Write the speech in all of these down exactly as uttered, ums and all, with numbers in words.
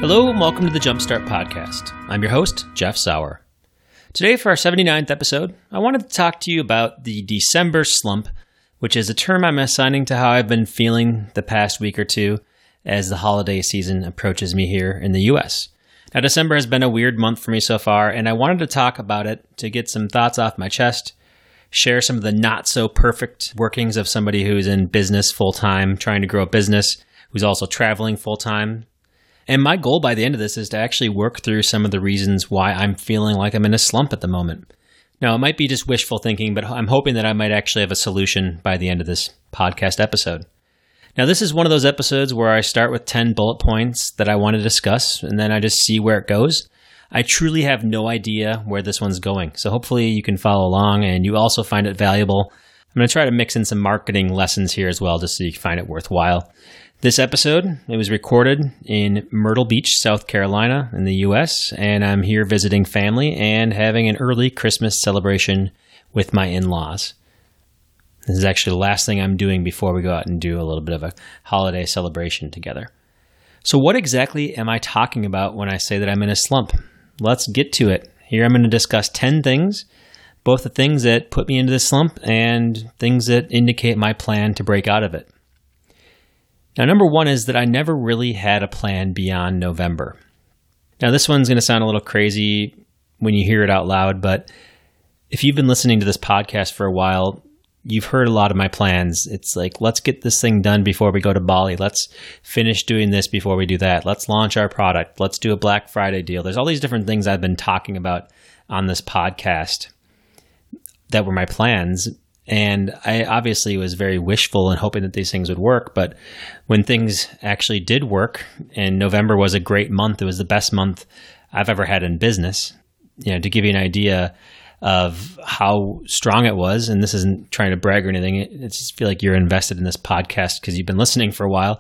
Hello and welcome to the Jumpstart Podcast. I'm your host, Jeff Sauer. Today for our seventy-ninth episode, I wanted to talk to you about the December slump, which is a term I'm assigning to how I've been feeling the past week or two as the holiday season approaches me here in the U S. Now, December has been a weird month for me so far, and I wanted to talk about it to get some thoughts off my chest, share some of the not-so-perfect workings of somebody who's in business full-time, trying to grow a business, who's also traveling full-time. And my goal by the end of this is to actually work through some of the reasons why I'm feeling like I'm in a slump at the moment. Now, it might be just wishful thinking, but I'm hoping that I might actually have a solution by the end of this podcast episode. Now, this is one of those episodes where I start with ten bullet points that I want to discuss, and then I just see where it goes. I truly have no idea where this one's going, so hopefully you can follow along and you also find it valuable. I'm going to try to mix in some marketing lessons here as well, just so you can find it worthwhile. This episode, it was recorded in Myrtle Beach, South Carolina in the U S, and I'm here visiting family and having an early Christmas celebration with my in-laws. This is actually the last thing I'm doing before we go out and do a little bit of a holiday celebration together. So what exactly am I talking about when I say that I'm in a slump? Let's get to it. Here I'm going to discuss ten things, both the things that put me into this slump and things that indicate my plan to break out of it. Now, number one is that I never really had a plan beyond November. Now, this one's going to sound a little crazy when you hear it out loud, but if you've been listening to this podcast for a while, you've heard a lot of my plans. It's like, let's get this thing done before we go to Bali. Let's finish doing this before we do that. Let's launch our product. Let's do a Black Friday deal. There's all these different things I've been talking about on this podcast that were my plans. And I obviously was very wishful and hoping that these things would work. But when things actually did work, and November was a great month, it was the best month I've ever had in business. You know, to give you an idea of how strong it was, and this isn't trying to brag or anything, it, it's just feel like you're invested in this podcast because you've been listening for a while.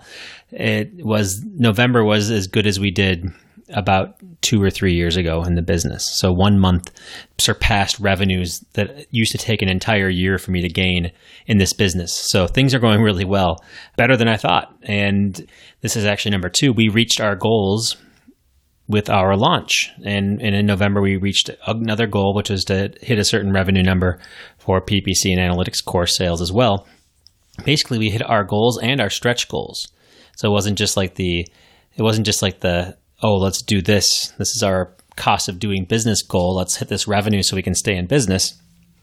It was, November was as good as we did about two or three years ago in the business. So one month surpassed revenues that used to take an entire year for me to gain in this business. So things are going really well, better than I thought. And this is actually number two. We reached our goals with our launch. And, and in November, we reached another goal, which was to hit a certain revenue number for P P C and analytics course sales as well. Basically, we hit our goals and our stretch goals. So it wasn't just like the, it wasn't just like the, oh, let's do this. This is our cost of doing business goal. Let's hit this revenue so we can stay in business.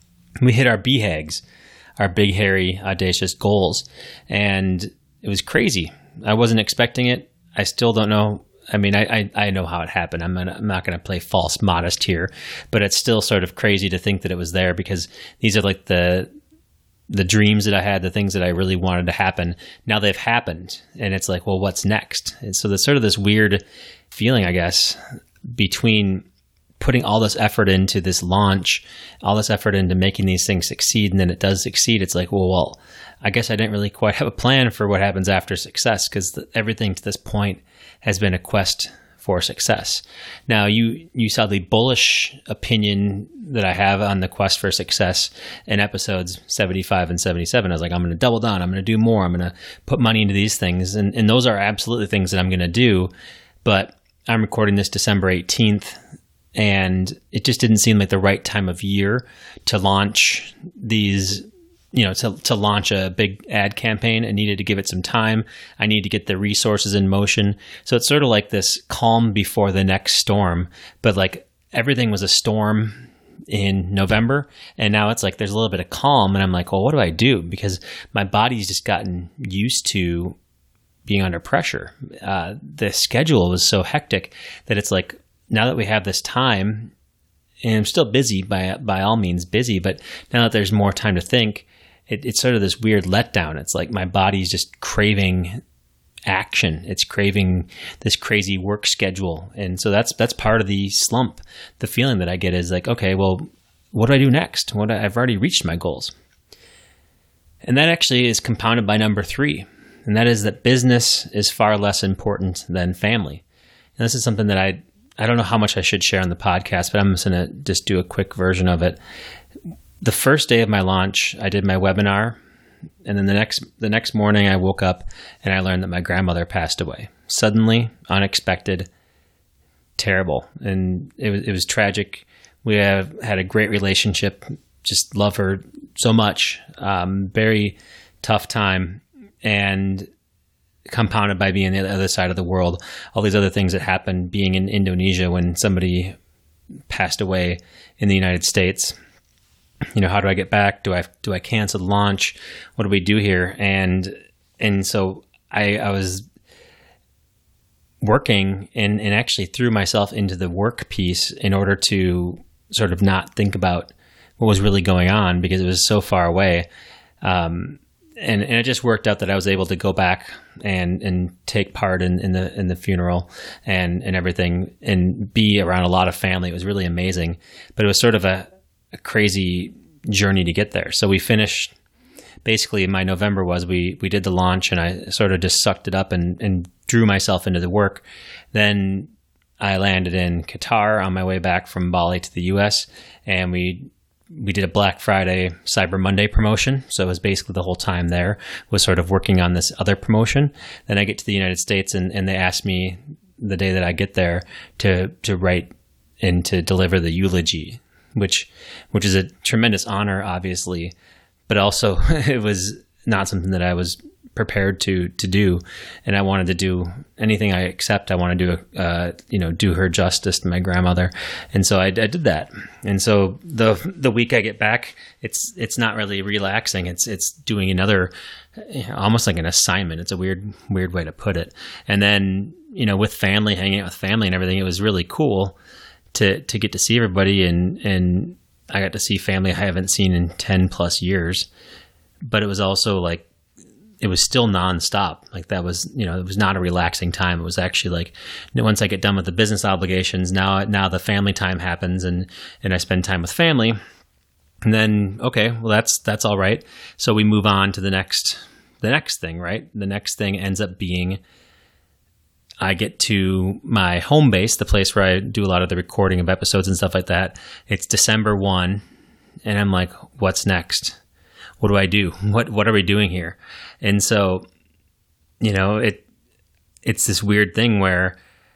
We hit our B HAGs, our big, hairy, audacious goals. And it was crazy. I wasn't expecting it. I still don't know. I mean, I I, I know how it happened. I'm, gonna, I'm not going to play false modest here, but it's still sort of crazy to think that it was there because these are like the the dreams that I had, the things that I really wanted to happen. Now they've happened, and it's like, well, what's next? And so there's sort of this weird feeling, I guess, between putting all this effort into this launch, all this effort into making these things succeed, and then it does succeed. It's like, well, well, I guess I didn't really quite have a plan for what happens after success because everything to this point has been a quest for success. Now, you you saw the bullish opinion that I have on the quest for success in episodes seventy-five and seventy-seven. I was like, I'm going to double down. I'm going to do more. I'm going to put money into these things. And, and those are absolutely things that I'm going to do. But I'm recording this December eighteenth, and it just didn't seem like the right time of year to launch these, you know, to, to launch a big ad campaign. I needed to give it some time. I need to get the resources in motion. So it's sort of like this calm before the next storm, but like everything was a storm in November. And now it's like, there's a little bit of calm. And I'm like, well, what do I do? Because my body's just gotten used to being under pressure. Uh, the schedule was so hectic that it's like, now that we have this time, and I'm still busy by, by all means busy, but now that there's more time to think, It, it's sort of this weird letdown. It's like my body's just craving action. It's craving this crazy work schedule. And so that's that's part of the slump. The feeling that I get is like, okay, well, what do I do next? What I've already reached my goals. And that actually is compounded by number three. And that is that business is far less important than family. And this is something that I, I don't know how much I should share on the podcast, but I'm just going to just do a quick version of it. The first day of my launch, I did my webinar, and then the next the next morning I woke up and I learned that my grandmother passed away. Suddenly, unexpected, terrible, and it was it was tragic. We have had a great relationship, just love her so much. Um, very tough time, and compounded by being on the other side of the world, all these other things that happened, being in Indonesia when somebody passed away in the United States. You know, how do I get back? Do I do I cancel the launch? What do we do here? And and so I, I was working and, and actually threw myself into the work piece in order to sort of not think about what was really going on because it was so far away. Um, and, and it just worked out that I was able to go back and, and take part in, in the in the funeral and, and everything and be around a lot of family. It was really amazing. But it was sort of a, a crazy journey to get there. So we finished, basically my November was, we, we did the launch and I sort of just sucked it up and, and drew myself into the work. Then I landed in Qatar on my way back from Bali to the U S, and we we did a Black Friday, Cyber Monday promotion. So it was basically the whole time there was sort of working on this other promotion. Then I get to the United States and, and they asked me the day that I get there to to write and to deliver the eulogy, which which is a tremendous honor, obviously, but also it was not something that I was prepared to to do, and I wanted to do anything I accept. I want to do uh, you know do her justice to my grandmother, and so I, I did that. And so the the week I get back, it's it's not really relaxing. It's it's doing another, almost like an assignment. It's a weird weird way to put it. And then you know with family, hanging out with family and everything, it was really cool to to get to see everybody, and and I got to see family I haven't seen in ten plus years. But it was also like, it was still nonstop. Like that was, you know, it was not a relaxing time. It was actually like, you know, once I get done with the business obligations, now, now the family time happens and, and I spend time with family. And then, okay, well, that's, that's all right. So we move on to the next, the next thing, right? The next thing ends up being, I get to my home base, the place where I do a lot of the recording of episodes and stuff like that. It's December first. And I'm like, what's next? What do I do? What what are we doing here? And so, you know, it it's this weird thing where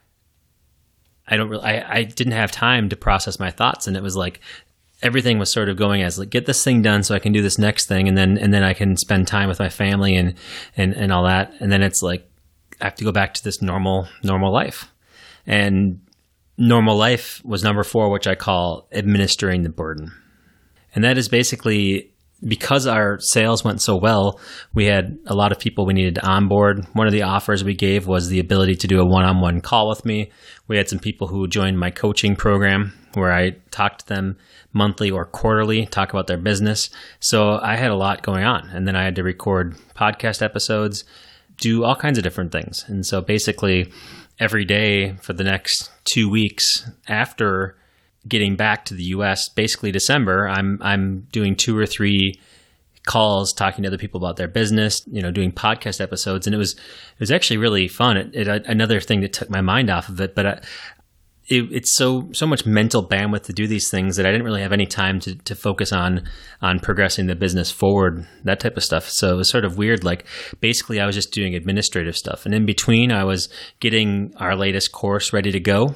I don't really, I, I didn't have time to process my thoughts, and it was like everything was sort of going as like, get this thing done so I can do this next thing, and then and then I can spend time with my family and and and all that. And then it's like I have to go back to this normal normal life, and normal life was number four, which I call administering the burden, and that is basically, because our sales went so well, we had a lot of people we needed to onboard. One of the offers we gave was the ability to do a one-on-one call with me. We had some people who joined my coaching program where I talked to them monthly or quarterly, talk about their business. So I had a lot going on. And then I had to record podcast episodes, do all kinds of different things. And so basically every day for the next two weeks after getting back to the U S, basically December, I'm I'm doing two or three calls, talking to other people about their business, you know, doing podcast episodes, and it was it was actually really fun. It, it another thing that took my mind off of it, but I, it, it's so so much mental bandwidth to do these things that I didn't really have any time to to focus on on progressing the business forward, that type of stuff. So it was sort of weird. Like basically, I was just doing administrative stuff, and in between, I was getting our latest course ready to go.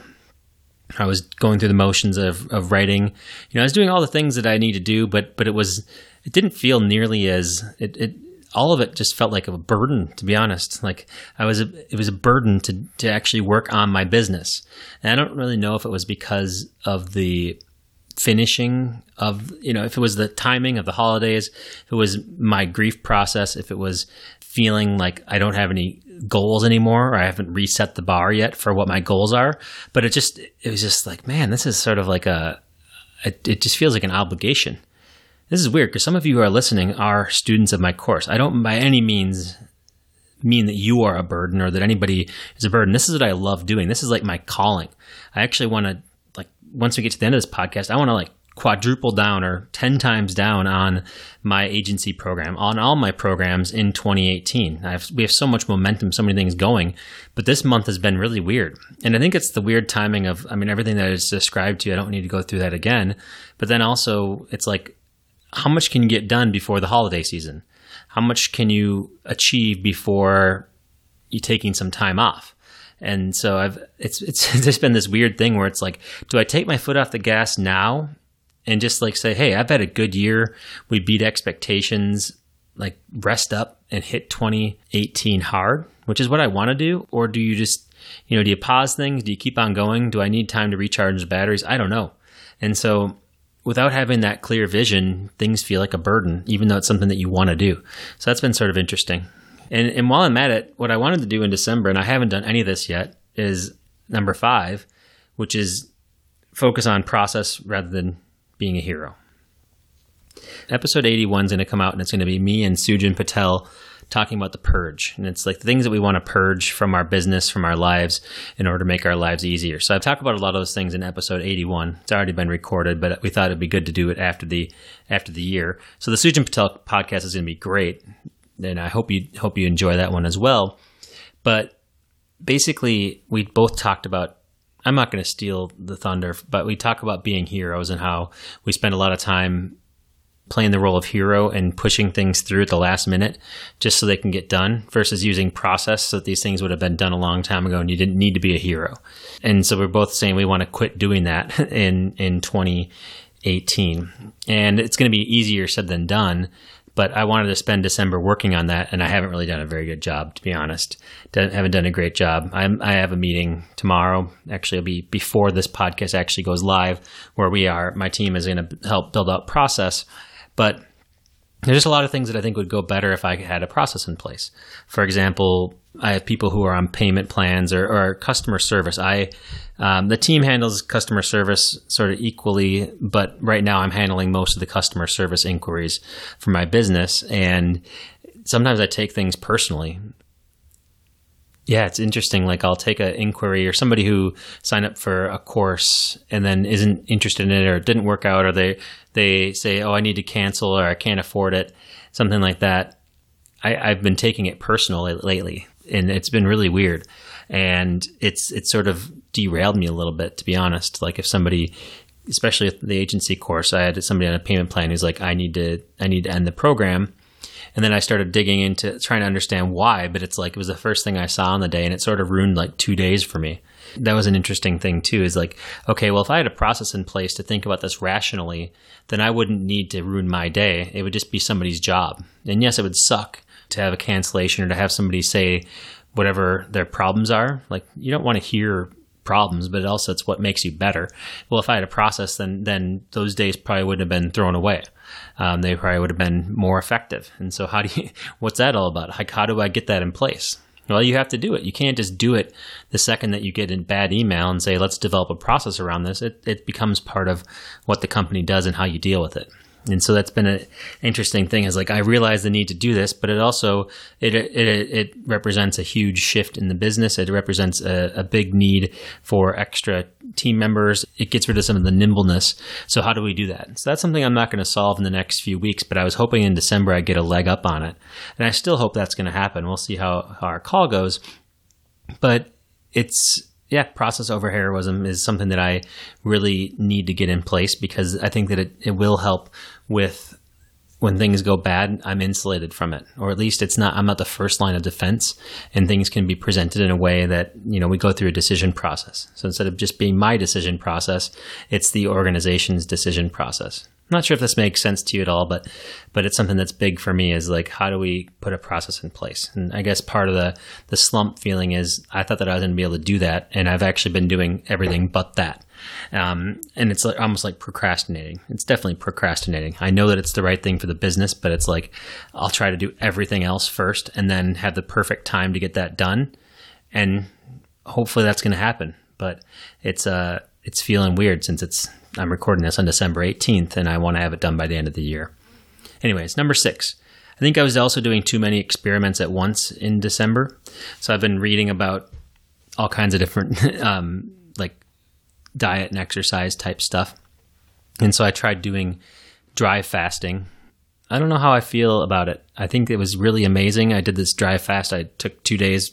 I was going through the motions of, of writing. You know, I was doing all the things that I need to do, but but it was it didn't feel nearly as it, it all of it just felt like a burden, to be honest. Like I was a, it was a burden to to actually work on my business. And I don't really know if it was because of the finishing of, you know, if it was the timing of the holidays, if it was my grief process, if it was feeling like I don't have any goals anymore, or I haven't reset the bar yet for what my goals are. But it just, it was just like, man, this is sort of like a, it, it just feels like an obligation. This is weird because some of you who are listening are students of my course. I don't by any means mean that you are a burden or that anybody is a burden. This is what I love doing. This is like my calling. I actually want to, like, once we get to the end of this podcast, I want to like quadruple down or ten times down on my agency program, on all my programs in twenty eighteen. I have, we have so much momentum, so many things going, but this month has been really weird. And I think it's the weird timing of, I mean, everything that I just described to you, I don't need to go through that again. But then also it's like, how much can you get done before the holiday season? How much can you achieve before you taking some time off? And so I've it's it's just been this weird thing where it's like, do I take my foot off the gas now and just like say, hey, I've had a good year. We beat expectations, like rest up and hit twenty eighteen hard, which is what I want to do? Or do you just, you know, do you pause things? Do you keep on going? Do I need time to recharge the batteries? I don't know. And so without having that clear vision, things feel like a burden, even though it's something that you want to do. So that's been sort of interesting. And, and while I'm at it, what I wanted to do in December, and I haven't done any of this yet, is number five, which is focus on process rather than being a hero. Episode eighty-one is going to come out, and it's going to be me and Sujin Patel talking about the purge. And it's like the things that we want to purge from our business, from our lives, in order to make our lives easier. So I've talked about a lot of those things in episode eighty-one. It's already been recorded, but we thought it'd be good to do it after the after the year. So the Sujin Patel podcast is going to be great, and I hope you hope you enjoy that one as well. But basically, we both talked about, I'm not going to steal the thunder, but we talk about being heroes and how we spend a lot of time playing the role of hero and pushing things through at the last minute just so they can get done versus using process so that these things would have been done a long time ago and you didn't need to be a hero. And so we're both saying we want to quit doing that in, in twenty eighteen. And it's going to be easier said than done, but I wanted to spend December working on that, and I haven't really done a very good job, to be honest. Don't, haven't done a great job. I'm, I have a meeting tomorrow. Actually, it'll be before this podcast actually goes live, where we are. My team is going to help build out process. But there's just a lot of things that I think would go better if I had a process in place. For example, I have people who are on payment plans or, or customer service. I um, the team handles customer service sort of equally, but right now I'm handling most of the customer service inquiries for my business. And sometimes I take things personally. Yeah, it's interesting. Like I'll take an inquiry or somebody who signed up for a course and then isn't interested in it or it didn't work out, or they, they say, oh, I need to cancel or I can't afford it, something like that. I, I've been taking it personal lately, and it's been really weird. And it's it's sort of derailed me a little bit, to be honest. Like if somebody, especially at the agency course, I had somebody on a payment plan who's like, I need to I need to end the program. And then I started digging into trying to understand why, but it's like it was the first thing I saw on the day, and it sort of ruined like two days for me. That was an interesting thing too, is like, okay, well, if I had a process in place to think about this rationally, then I wouldn't need to ruin my day. It would just be somebody's job. And yes, it would suck to have a cancellation or to have somebody say whatever their problems are. Like you don't want to hear problems, but also it's what makes you better. Well, if I had a process, then then those days probably wouldn't have been thrown away. Um, they probably would have been more effective. And so how do you, what's that all about? Like, how do I get that in place? Well, you have to do it. You can't just do it the second that you get a bad email and say, let's develop a process around this. It, it becomes part of what the company does and how you deal with it. And so that's been an interesting thing, is like, I realize the need to do this, but it also, it it, it represents a huge shift in the business. It represents a, a big need for extra team members. It gets rid of some of the nimbleness. So how do we do that? So that's something I'm not going to solve in the next few weeks, but I was hoping in December I'd get a leg up on it. And I still hope that's going to happen. We'll see how, how our call goes. But it's, yeah, process over heroism is something that I really need to get in place, because I think that it, it will help with when things go bad, I'm insulated from it, or at least it's not, I'm not the first line of defense, and things can be presented in a way that, you know, we go through a decision process. So instead of just being my decision process, it's the organization's decision process. I'm not sure if this makes sense to you at all, but but it's something that's big for me, is like, how do we put a process in place? And I guess part of the, the slump feeling is I thought that I was going to be able to do that, and I've actually been doing everything but that. Um, and it's like, almost like procrastinating. It's definitely procrastinating. I know that it's the right thing for the business, but it's like I'll try to do everything else first and then have the perfect time to get that done. And hopefully that's going to happen. But it's uh, it's feeling weird since it's I'm recording this on December eighteenth, and I want to have it done by the end of the year. Anyways, number six. I think I was also doing too many experiments at once in December. So I've been reading about all kinds of different um, like diet and exercise type stuff. And so I tried doing dry fasting. I don't know how I feel about it. I think it was really amazing. I did this dry fast. I took two days,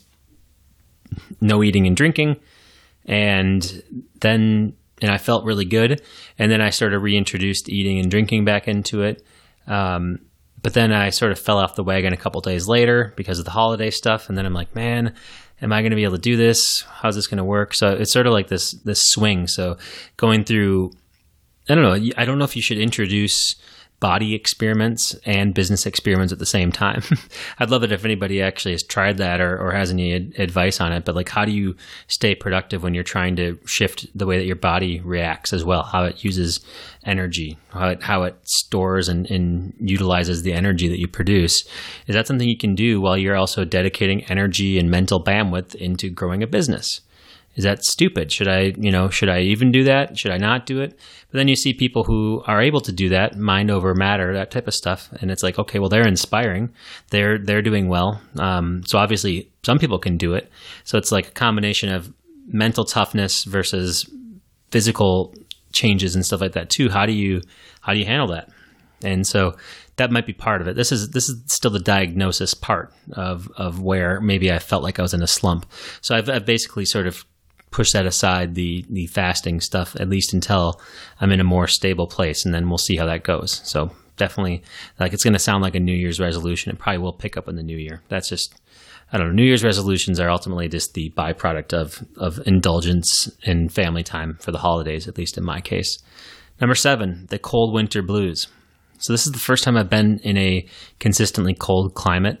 no eating and drinking. And then and I felt really good. And then I sort of reintroduced eating and drinking back into it. Um, but then I sort of fell off the wagon a couple days later because of the holiday stuff. And then I'm like, man, am I going to be able to do this? How's this going to work? So it's sort of like this this swing. So going through, I don't know, I don't know if you should introduce body experiments and business experiments at the same time. I'd love it if anybody actually has tried that or, or has any ad- advice on it. But like, how do you stay productive when you're trying to shift the way that your body reacts as well? How it uses energy, how it, how it stores and, and utilizes the energy that you produce. Is that something you can do while you're also dedicating energy and mental bandwidth into growing a business? Is that stupid? Should I, you know, should I even do that? Should I not do it? But then you see people who are able to do that, mind over matter, that type of stuff. And it's like, okay, well, they're inspiring. They're, they're doing well. Um, so obviously some people can do it. So it's like a combination of mental toughness versus physical changes and stuff like that too. How do you, how do you handle that? And so that might be part of it. This is, this is still the diagnosis part of, of where maybe I felt like I was in a slump. So I've, I've basically sort of push that aside, the the fasting stuff, at least until I'm in a more stable place, and then we'll see how that goes. So definitely, like, it's going to sound like a New Year's resolution. It probably will pick up in the new year. That's just, I don't know. New Year's resolutions are ultimately just the byproduct of of indulgence and family time for the holidays, at least in my case. Number seven, the cold winter blues. So this is the first time I've been in a consistently cold climate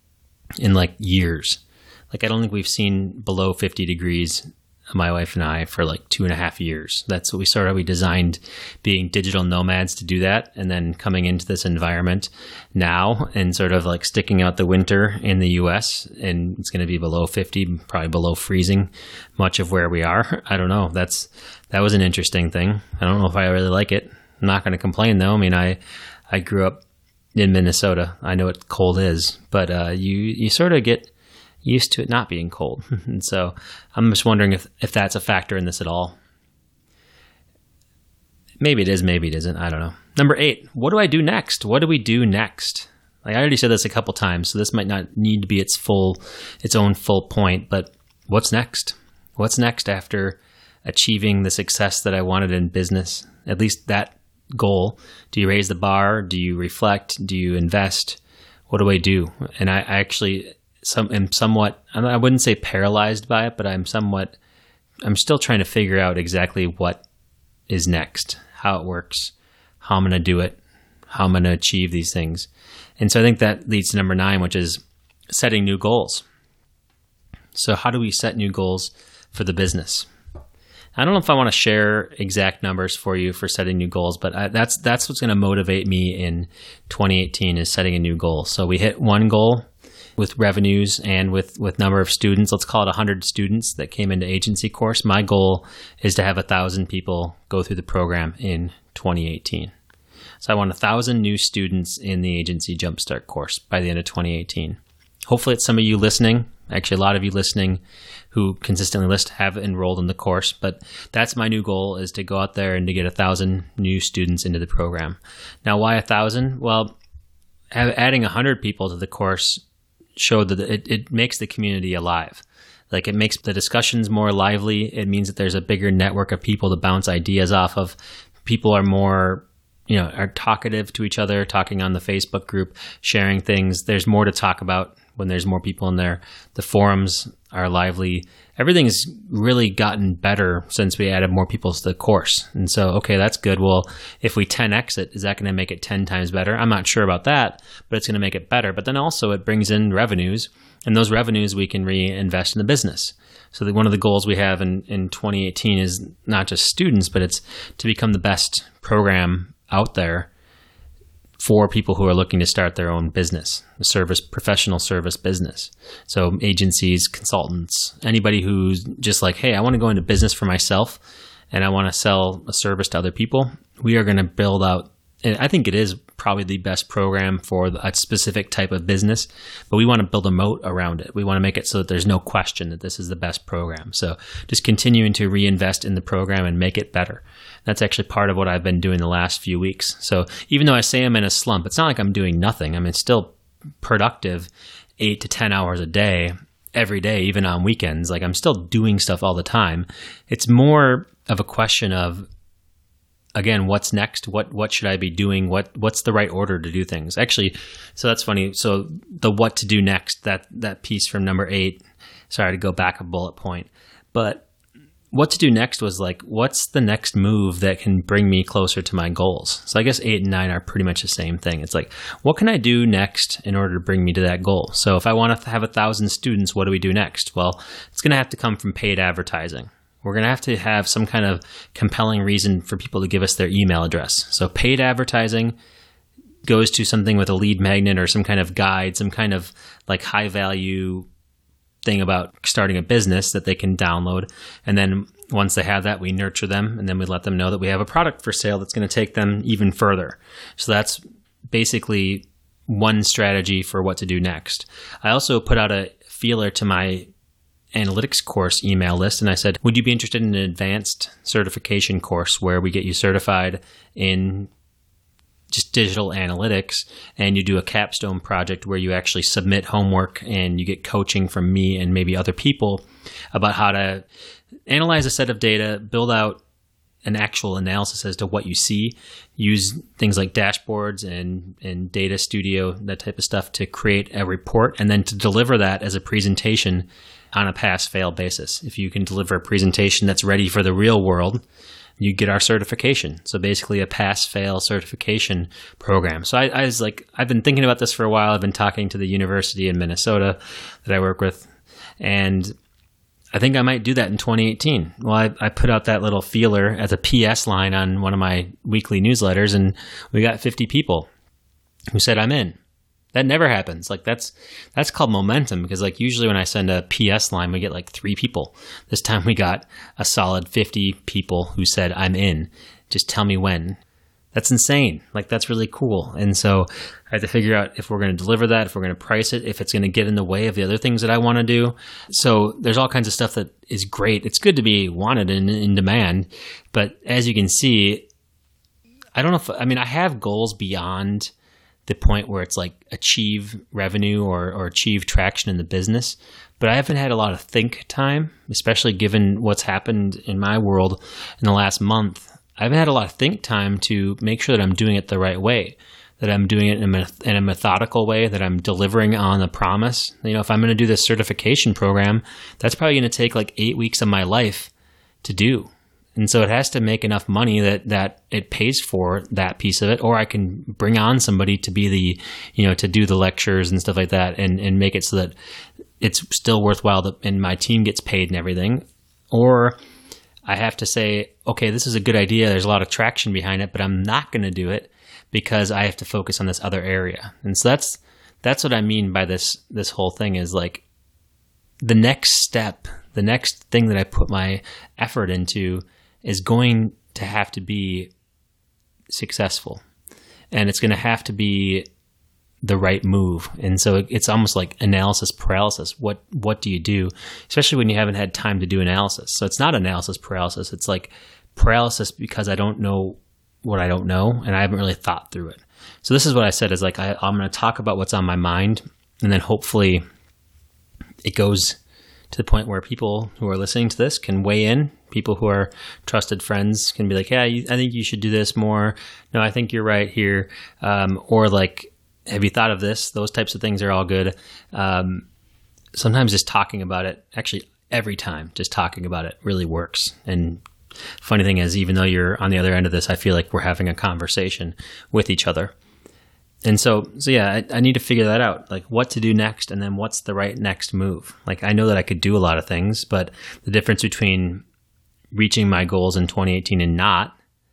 in like years. Like, I don't think we've seen below fifty degrees, my wife and I, for like two and a half years. That's what we started. We designed being digital nomads to do that. And then coming into this environment now and sort of like sticking out the winter in the U S, and it's going to be below fifty, probably below freezing, much of where we are. I don't know. That's, that was an interesting thing. I don't know if I really like it. I'm not going to complain though. I mean, I, I grew up in Minnesota. I know what cold is, but, uh, you, you sort of get used to it not being cold. And so I'm just wondering if, if that's a factor in this at all. Maybe it is, maybe it isn't. I don't know. Number eight, what do I do next? What do we do next? Like, I already said this a couple times, so this might not need to be its full, its own full point, but what's next? What's next after achieving the success that I wanted in business? At least that goal. Do you raise the bar? Do you reflect? Do you invest? What do I do? And I, I actually... Some am somewhat, I wouldn't say paralyzed by it, but I'm somewhat, I'm still trying to figure out exactly what is next, how it works, how I'm going to do it, how I'm going to achieve these things. And so I think that leads to number nine, which is setting new goals. So how do we set new goals for the business? I don't know if I want to share exact numbers for you for setting new goals, but I, that's that's what's going to motivate me in twenty eighteen is setting a new goal. So we hit one goal with revenues and with, with number of students. Let's call it one hundred students that came into agency course. My goal is to have one thousand people go through the program in twenty eighteen. So I want one thousand new students in the Agency Jumpstart course by the end of twenty eighteen. Hopefully it's some of you listening, actually a lot of you listening who consistently list have enrolled in the course, but that's my new goal, is to go out there and to get one thousand new students into the program. Now, why one thousand? Well, adding one hundred people to the course showed that it, it makes the community alive. Like, it makes the discussions more lively. It means that there's a bigger network of people to bounce ideas off of. People are more, you know, are talkative to each other, talking on the Facebook group, sharing things. There's more to talk about when there's more people in there. The forums are lively. Everything's really gotten better since we added more people to the course. And so, okay, that's good. Well, if we ten X it, is that going to make it ten times better? I'm not sure about that, but it's going to make it better. But then also it brings in revenues, and those revenues we can reinvest in the business. So that one of the goals we have in, in twenty eighteen is not just students, but it's to become the best program out there for people who are looking to start their own business, a service, professional service business. So agencies, consultants, anybody who's just like, hey, I want to go into business for myself and I want to sell a service to other people. We are going to build out, and I think it is probably the best program for a specific type of business, but we want to build a moat around it. We want to make it so that there's no question that this is the best program. So just continuing to reinvest in the program and make it better. That's actually part of what I've been doing the last few weeks. So even though I say I'm in a slump, it's not like I'm doing nothing. I mean, it's still productive eight to ten hours a day, every day, even on weekends. Like, I'm still doing stuff all the time. It's more of a question of again, what's next? What what should I be doing? What what's the right order to do things? Actually, so that's funny. So the what to do next, that that piece from number eight, sorry to go back a bullet point, but what to do next was like, what's the next move that can bring me closer to my goals? So I guess eight and nine are pretty much the same thing. It's like, what can I do next in order to bring me to that goal? So if I want to have a thousand students, what do we do next? Well, it's going to have to come from paid advertising. We're going to have to have some kind of compelling reason for people to give us their email address. So paid advertising goes to something with a lead magnet or some kind of guide, some kind of like high value thing about starting a business that they can download. And then once they have that, we nurture them, and then we let them know that we have a product for sale that's going to take them even further. So that's basically one strategy for what to do next. I also put out a feeler to my analytics course email list, and I said, would you be interested in an advanced certification course where we get you certified in just digital analytics, and you do a capstone project where you actually submit homework and you get coaching from me and maybe other people about how to analyze a set of data, build out an actual analysis as to what you see, use things like dashboards and, and data studio, that type of stuff to create a report, and then to deliver that as a presentation on a pass-fail basis. If you can deliver a presentation that's ready for the real world, you get our certification. So basically a pass-fail certification program. So I, I was like, I've been thinking about this for a while. I've been talking to the university in Minnesota that I work with, and I think I might do that in twenty eighteen. Well, I, I put out that little feeler as a P S line on one of my weekly newsletters, and we got fifty people who said I'm in. That never happens. Like that's that's called momentum, because like usually when I send a P S line, we get like three people. This time we got a solid fifty people who said, I'm in. Just tell me when. That's insane. Like that's really cool. And so I have to figure out if we're going to deliver that, if we're going to price it, if it's going to get in the way of the other things that I want to do. So there's all kinds of stuff that is great. It's good to be wanted and in demand. But as you can see, I don't know if, I mean, I have goals beyond the point where it's like achieve revenue or, or achieve traction in the business. But I haven't had a lot of think time, especially given what's happened in my world in the last month. I haven't had a lot of think time to make sure that I'm doing it the right way, that I'm doing it in a, in a methodical way, that I'm delivering on the promise. You know, if I'm going to do this certification program, that's probably going to take like eight weeks of my life to do. And so it has to make enough money that, that it pays for that piece of it, or I can bring on somebody to be the, you know, to do the lectures and stuff like that, and, and make it so that it's still worthwhile that, and my team gets paid and everything. Or I have to say, okay, this is a good idea. There's a lot of traction behind it, but I'm not going to do it because I have to focus on this other area. And so that's, that's what I mean by this, this whole thing is like the next step, the next thing that I put my effort into is going to have to be successful, and it's going to have to be the right move. And so it's almost like analysis paralysis. What, what do you do? Especially when you haven't had time to do analysis. So it's not analysis paralysis. It's like paralysis because I don't know what I don't know, and I haven't really thought through it. So this is what I said is like, I, I'm going to talk about what's on my mind, and then hopefully it goes to the point where people who are listening to this can weigh in. People who are trusted friends can be like, yeah, I think you should do this more. No, I think you're right here. Um, or like, have you thought of this? Those types of things are all good. Um, sometimes just talking about it, actually every time just talking about it really works. And funny thing is, even though you're on the other end of this, I feel like we're having a conversation with each other. And so, so yeah, I, I need to figure that out, like what to do next, and then what's the right next move. Like I know that I could do a lot of things, but the difference between reaching my goals in twenty eighteen and not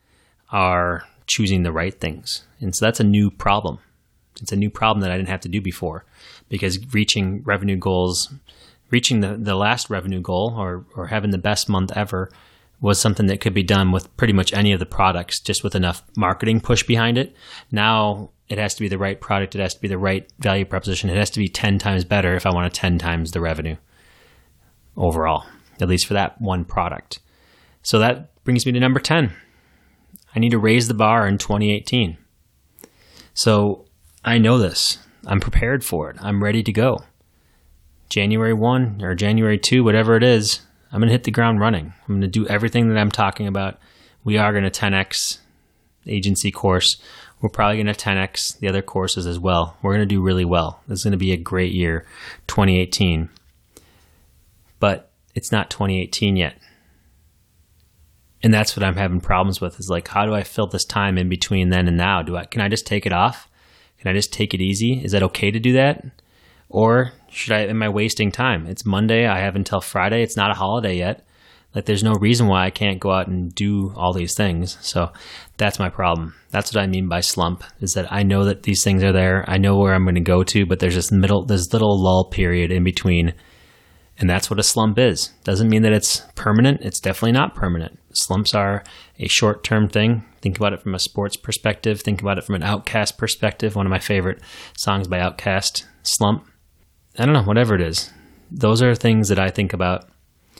are choosing the right things. And so that's a new problem. It's a new problem that I didn't have to do before, because reaching revenue goals, reaching the, the last revenue goal or, or having the best month ever was something that could be done with pretty much any of the products, just with enough marketing push behind it. Now it has to be the right product. It has to be the right value proposition. It has to be ten times better if I want to ten times the revenue overall, at least for that one product. So that brings me to number ten. I need to raise the bar in twenty eighteen. So I know this. I'm prepared for it. I'm ready to go. January first or January second, whatever it is, I'm going to hit the ground running. I'm going to do everything that I'm talking about. We are going to ten X agency course. We're probably going to ten X the other courses as well. We're going to do really well. This is going to be a great year, twenty eighteen. But it's not twenty eighteen yet. And that's what I'm having problems with, is like, how do I fill this time in between then and now? Do I, can I just take it off? Can I just take it easy? Is that okay to do that? Or should I, am I wasting time? It's Monday. I have until Friday. It's not a holiday yet. Like, there's no reason why I can't go out and do all these things. So that's my problem. That's what I mean by slump, is that I know that these things are there. I know where I'm going to go to, but there's this middle, this little lull period in between. And that's what a slump is. Doesn't mean that it's permanent. It's definitely not permanent. Slumps are a short-term thing. Think about it from a sports perspective. Think about it from an Outkast perspective. One of my favorite songs by Outkast, Slump. I don't know, whatever it is. Those are things that I think about.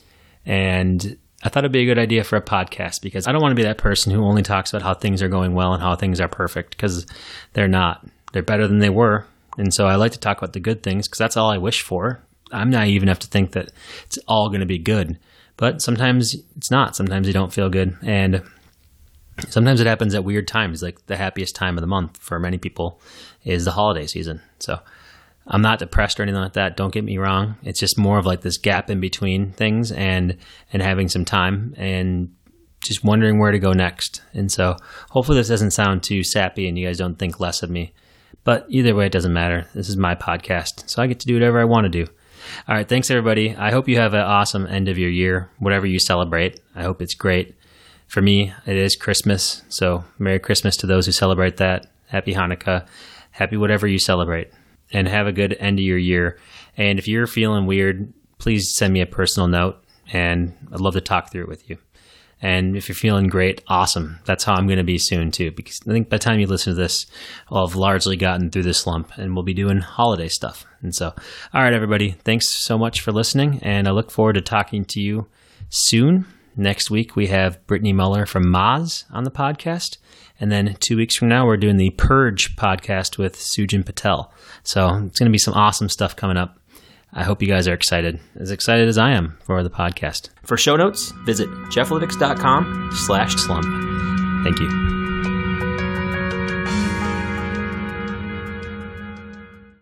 And I thought it'd be a good idea for a podcast, because I don't want to be that person who only talks about how things are going well and how things are perfect, because they're not. They're better than they were. And so I like to talk about the good things, because that's all I wish for. I'm naive enough to think that it's all going to be good. But sometimes it's not. Sometimes you don't feel good. And sometimes it happens at weird times. Like the happiest time of the month for many people is the holiday season. So I'm not depressed or anything like that. Don't get me wrong. It's just more of like this gap in between things and, and having some time and just wondering where to go next. And so hopefully this doesn't sound too sappy and you guys don't think less of me. But either way, it doesn't matter. This is my podcast, so I get to do whatever I want to do. All right, thanks, everybody. I hope you have an awesome end of your year, whatever you celebrate. I hope it's great. For me, it is Christmas, so Merry Christmas to those who celebrate that. Happy Hanukkah. Happy whatever you celebrate. And have a good end of your year. And if you're feeling weird, please send me a personal note, and I'd love to talk through it with you. And if you're feeling great, awesome. That's how I'm going to be soon, too, because I think by the time you listen to this, I'll have largely gotten through this slump, and we'll be doing holiday stuff. And so, all right, everybody, thanks so much for listening, and I look forward to talking to you soon. Next week, we have Brittany Muller from Moz on the podcast, and then two weeks from now, we're doing the Purge podcast with Sujin Patel. So it's going to be some awesome stuff coming up. I hope you guys are excited, as excited as I am for the podcast. For show notes, visit jefflytics.com slash slump. Thank you.